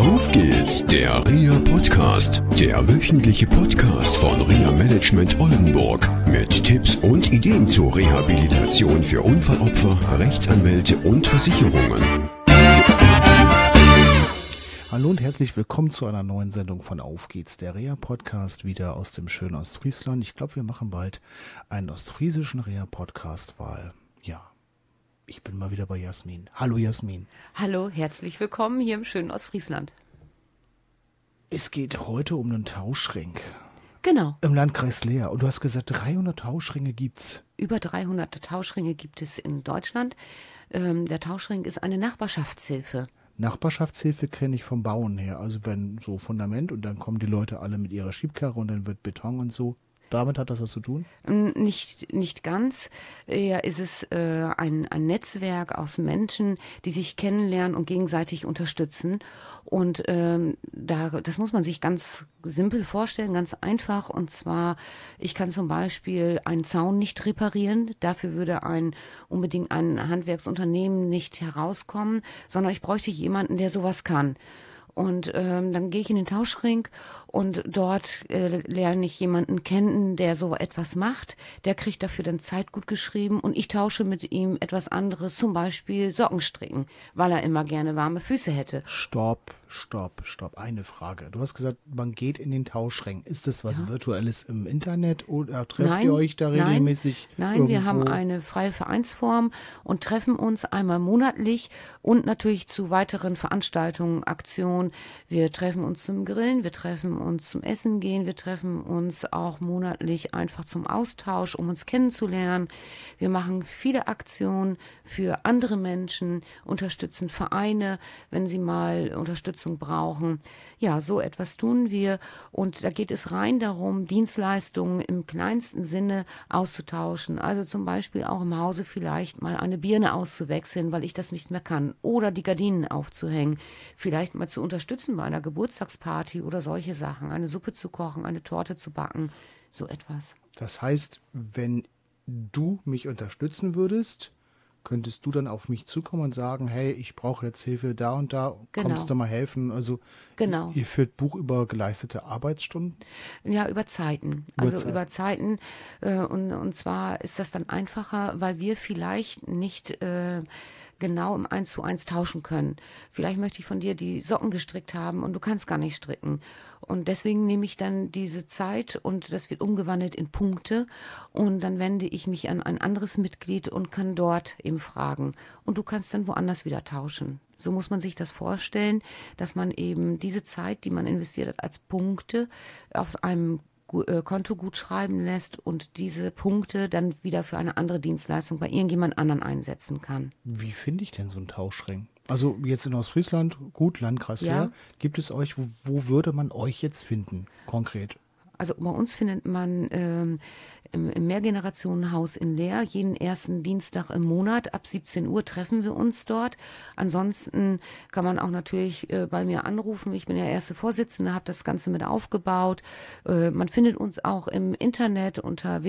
Auf geht's, der RIA Podcast, der wöchentliche Podcast von RIA Management Oldenburg mit Tipps und Ideen zur Rehabilitation für Unfallopfer, Rechtsanwälte und Versicherungen. Hallo und herzlich willkommen zu einer neuen Sendung von Auf geht's, der RIA Podcast, wieder aus dem schönen Ostfriesland. Ich glaube, wir machen bald einen ostfriesischen RIA Podcast, weil, ja, ich bin mal wieder bei Jasmin. Hallo Jasmin. Hallo, herzlich willkommen hier im schönen Ostfriesland. Es geht heute um einen Tauschring. Genau. Im Landkreis Leer. Und du hast gesagt, 300 Tauschringe gibt's. Über 300 Tauschringe gibt es in Deutschland. Der Tauschring ist eine Nachbarschaftshilfe. Nachbarschaftshilfe kenne ich vom Bauen her. Also wenn so Fundament und dann kommen die Leute alle mit ihrer Schiebkarre und dann wird Beton und so. Damit hat das was zu tun? Nicht ganz. Eher ist es ein Netzwerk aus Menschen, die sich kennenlernen und gegenseitig unterstützen. Und das muss man sich ganz simpel vorstellen, ganz einfach. Und zwar, ich kann zum Beispiel einen Zaun nicht reparieren. Dafür würde unbedingt ein Handwerksunternehmen nicht herauskommen, sondern ich bräuchte jemanden, der sowas kann. Und dann gehe ich in den Tauschring und dort lerne ich jemanden kennen, der so etwas macht. Der kriegt dafür dann Zeit gut geschrieben und ich tausche mit ihm etwas anderes, zum Beispiel Sockenstricken, weil er immer gerne warme Füße hätte. Stopp. Eine Frage. Du hast gesagt, man geht in den Tauschring. Ist das was Virtuelles im Internet oder trefft ihr euch da regelmäßig? Nein, wir haben eine freie Vereinsform und treffen uns einmal monatlich und natürlich zu weiteren Veranstaltungen, Aktionen. Wir treffen uns zum Grillen, wir treffen uns zum Essen gehen, wir treffen uns auch monatlich einfach zum Austausch, um uns kennenzulernen. Wir machen viele Aktionen für andere Menschen, unterstützen Vereine, wenn sie mal Unterstützung brauchen. Ja, so etwas tun wir und da geht es rein darum, Dienstleistungen im kleinsten Sinne auszutauschen. Also zum Beispiel auch im Hause vielleicht mal eine Birne auszuwechseln, weil ich das nicht mehr kann, oder die Gardinen aufzuhängen, vielleicht mal zu unterstützen bei einer Geburtstagsparty oder solche Sachen, eine Suppe zu kochen, eine Torte zu backen, so etwas. Das heißt, wenn du mich unterstützen würdest, könntest du dann auf mich zukommen und sagen, hey, ich brauche jetzt Hilfe da und da, kommst du mal helfen? Also genau. Ihr führt Buch über geleistete Arbeitsstunden? Ja, über Zeiten. Über Zeiten. Und zwar ist das dann einfacher, weil wir vielleicht nicht genau im 1:1 tauschen können. Vielleicht möchte ich von dir die Socken gestrickt haben und du kannst gar nicht stricken. Und deswegen nehme ich dann diese Zeit und das wird umgewandelt in Punkte und dann wende ich mich an ein anderes Mitglied und kann dort eben fragen. Und du kannst dann woanders wieder tauschen. So muss man sich das vorstellen, dass man eben diese Zeit, die man investiert hat, als Punkte auf einem Konto gut schreiben lässt und diese Punkte dann wieder für eine andere Dienstleistung bei irgendjemand anderen einsetzen kann. Wie finde ich denn so einen Tauschring? Also jetzt in Ostfriesland, gut, Landkreis Leer, gibt es euch, wo würde man euch jetzt finden, konkret? Also bei uns findet man im Mehrgenerationenhaus in Leer jeden ersten Dienstag im Monat. Ab 17 Uhr treffen wir uns dort. Ansonsten kann man auch natürlich bei mir anrufen. Ich bin ja erste Vorsitzende, habe das Ganze mit aufgebaut. Man findet uns auch im Internet unter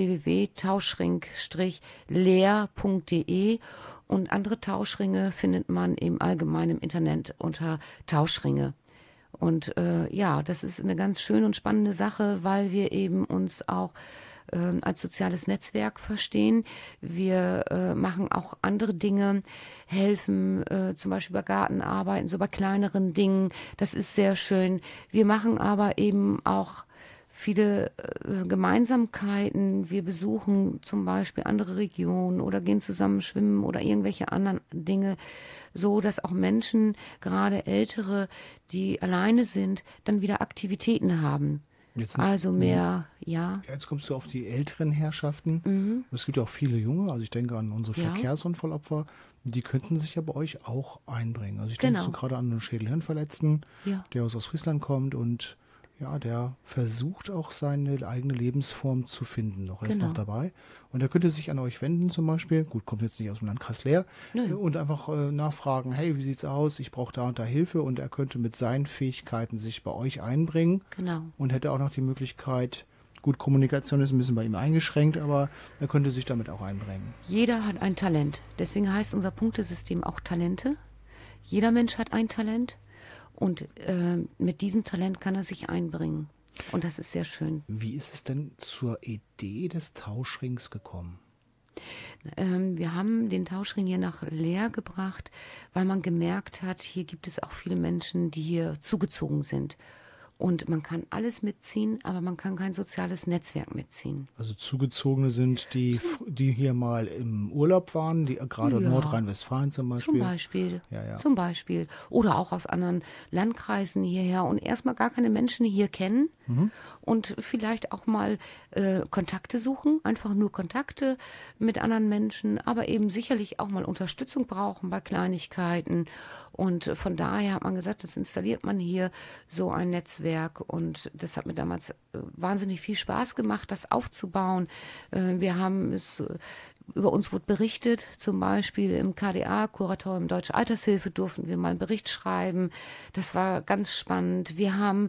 www.tauschring-leer.de und andere Tauschringe findet man im allgemeinen im Internet unter Tauschringe. Und das ist eine ganz schöne und spannende Sache, weil wir eben uns auch als soziales Netzwerk verstehen. Wir machen auch andere Dinge, helfen zum Beispiel bei Gartenarbeiten, so bei kleineren Dingen. Das ist sehr schön. Wir machen aber eben auch viele Gemeinsamkeiten. Wir besuchen zum Beispiel andere Regionen oder gehen zusammen schwimmen oder irgendwelche anderen Dinge, so dass auch Menschen, gerade Ältere, die alleine sind, dann wieder Aktivitäten haben. Jetzt kommst du auf die älteren Herrschaften. Es gibt ja auch viele Junge, also ich denke an unsere Verkehrsunfallopfer, die könnten sich ja bei euch auch einbringen. Also ich denke so gerade an einen Schädelhirnverletzten, der aus Ostfriesland kommt und ja, der versucht auch seine eigene Lebensform zu finden. Er ist noch dabei. Und er könnte sich an euch wenden zum Beispiel. Gut, kommt jetzt nicht aus dem Landkreis Leer. Und einfach nachfragen, hey, wie sieht's aus? Ich brauche da und da Hilfe. Und er könnte mit seinen Fähigkeiten sich bei euch einbringen. Genau. Und hätte auch noch die Möglichkeit, gut, Kommunikation ist ein bisschen bei ihm eingeschränkt, aber er könnte sich damit auch einbringen. Jeder hat ein Talent. Deswegen heißt unser Punktesystem auch Talente. Jeder Mensch hat ein Talent. Und mit diesem Talent kann er sich einbringen. Und das ist sehr schön. Wie ist es denn zur Idee des Tauschrings gekommen? Wir haben den Tauschring hier nach Leer gebracht, weil man gemerkt hat, hier gibt es auch viele Menschen, die hier zugezogen sind. Und man kann alles mitziehen, aber man kann kein soziales Netzwerk mitziehen. Also Zugezogene sind die hier mal im Urlaub waren, die gerade in Nordrhein-Westfalen zum Beispiel. Zum Beispiel. Oder auch aus anderen Landkreisen hierher und erstmal gar keine Menschen hier kennen und vielleicht auch mal Kontakte suchen, einfach nur Kontakte mit anderen Menschen, aber eben sicherlich auch mal Unterstützung brauchen bei Kleinigkeiten. Und von daher hat man gesagt, das installiert man hier so ein Netzwerk und das hat mir damals wahnsinnig viel Spaß gemacht, das aufzubauen. Wir haben es, über uns wurde berichtet, zum Beispiel im KDA, Kuratorium Deutsche Altershilfe, durften wir mal einen Bericht schreiben. Das war ganz spannend. Wir haben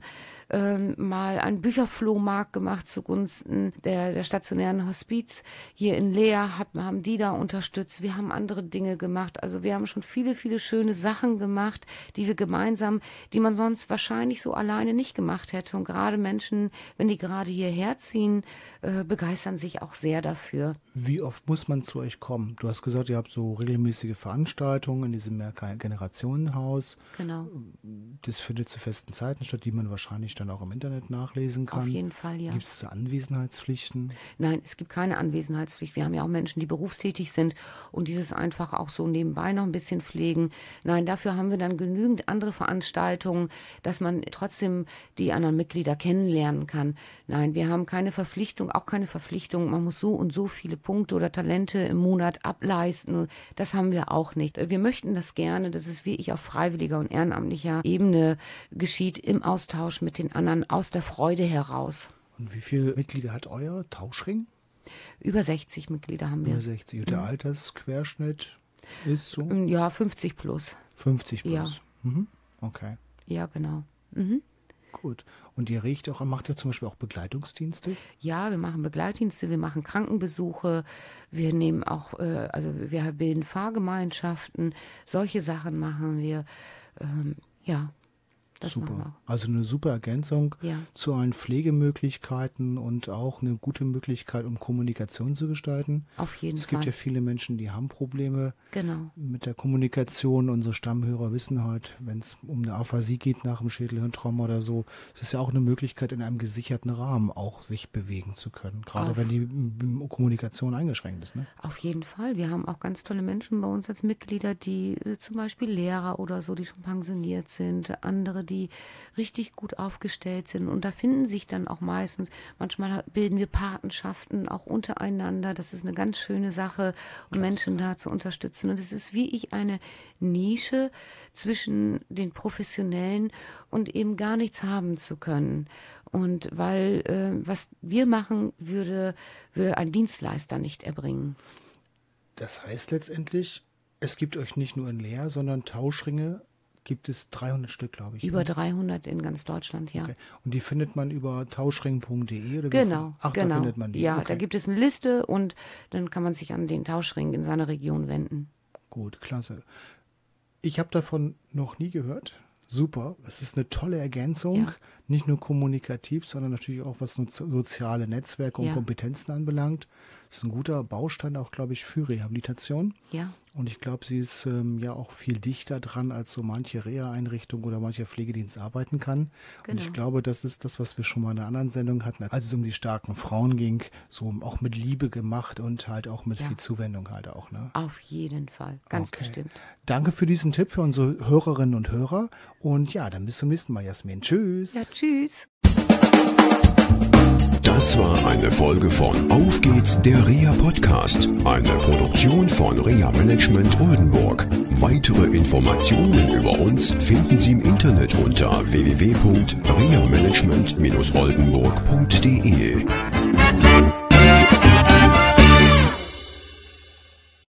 mal einen Bücherflohmarkt gemacht zugunsten der stationären Hospiz hier in Leer, haben die da unterstützt. Wir haben andere Dinge gemacht. Also wir haben schon viele, viele schöne Sachen gemacht, die wir gemeinsam, die man sonst wahrscheinlich so alleine nicht gemacht hätte. Und gerade Menschen, wenn die gerade hierher ziehen, begeistern sich auch sehr dafür. Wie oft muss man zu euch kommen? Du hast gesagt, ihr habt so regelmäßige Veranstaltungen in diesem Mehrgenerationenhaus. Genau. Das findet zu festen Zeiten statt, die man wahrscheinlich dann auch im Internet nachlesen kann. Auf jeden Fall, ja. Gibt es Anwesenheitspflichten? Nein, es gibt keine Anwesenheitspflicht. Wir haben ja auch Menschen, die berufstätig sind und dieses einfach auch so nebenbei noch ein bisschen pflegen. Nein, dafür haben wir dann genügend andere Veranstaltungen, dass man trotzdem die anderen Mitglieder kennenlernen kann. Nein, wir haben keine Verpflichtung, auch keine Verpflichtung, man muss so und so viele Punkte oder Talente im Monat ableisten. Das haben wir auch nicht. Wir möchten das gerne, dass es wirklich auf freiwilliger und ehrenamtlicher Ebene geschieht, im Austausch mit den anderen, aus der Freude heraus. Und wie viele Mitglieder hat euer Tauschring? Über 60 Mitglieder haben wir. Über 60. Und der Altersquerschnitt ist so? Ja, 50 plus. 50 plus. Ja. Okay. Ja, genau. Gut. Und ihr macht ihr zum Beispiel auch Begleitungsdienste? Ja, wir machen Begleitdienste, wir machen Krankenbesuche, wir nehmen auch, wir bilden Fahrgemeinschaften, solche Sachen machen wir, das super. machen wir. Also eine super Ergänzung Ja. zu allen Pflegemöglichkeiten und auch eine gute Möglichkeit, um Kommunikation zu gestalten. Auf jeden Es Fall. gibt ja viele Menschen, die haben Probleme Genau. mit der Kommunikation. Unsere Stammhörer wissen halt, wenn es um eine Aphasie geht nach einem Schädelhirntrauma oder so, es ist ja auch eine Möglichkeit, in einem gesicherten Rahmen auch sich bewegen zu können. Gerade wenn die Kommunikation eingeschränkt ist. Ne? Auf jeden Fall. Wir haben auch ganz tolle Menschen bei uns als Mitglieder, die zum Beispiel Lehrer oder so, die schon pensioniert sind, andere, die richtig gut aufgestellt sind. Und da finden sich dann auch meistens, manchmal bilden wir Patenschaften auch untereinander. Das ist eine ganz schöne Sache, um Menschen da zu unterstützen. Und es ist wie eine Nische zwischen den Professionellen und eben gar nichts haben zu können. Und weil was wir machen, würde ein Dienstleister nicht erbringen. Das heißt letztendlich, es gibt euch nicht nur in Leer, sondern Tauschringe gibt es 300 Stück, glaube ich. Über 300 in ganz Deutschland, ja. Okay. Und die findet man über tauschring.de? Oder genau. Da findet man die? Ja, okay. Da gibt es eine Liste und dann kann man sich an den Tauschring in seiner Region wenden. Gut, klasse. Ich habe davon noch nie gehört. Super, es ist eine tolle Ergänzung, nicht nur kommunikativ, sondern natürlich auch was soziale Netzwerke und Kompetenzen anbelangt. Das ist ein guter Baustein auch, glaube ich, für Rehabilitation. Ja. Und ich glaube, sie ist ja auch viel dichter dran, als so manche Reha-Einrichtung oder mancher Pflegedienst arbeiten kann. Genau. Und ich glaube, das ist das, was wir schon mal in einer anderen Sendung hatten, als es um die starken Frauen ging, so auch mit Liebe gemacht und halt auch mit viel Zuwendung halt auch. Ne? Auf jeden Fall, ganz bestimmt. Danke für diesen Tipp für unsere Hörerinnen und Hörer. Und ja, dann bis zum nächsten Mal, Jasmin. Tschüss. Ja, tschüss. Das war eine Folge von Auf geht's, der Reha-Podcast. Eine Produktion von Reha Management Oldenburg. Weitere Informationen über uns finden Sie im Internet unter www.rehamanagement-oldenburg.de.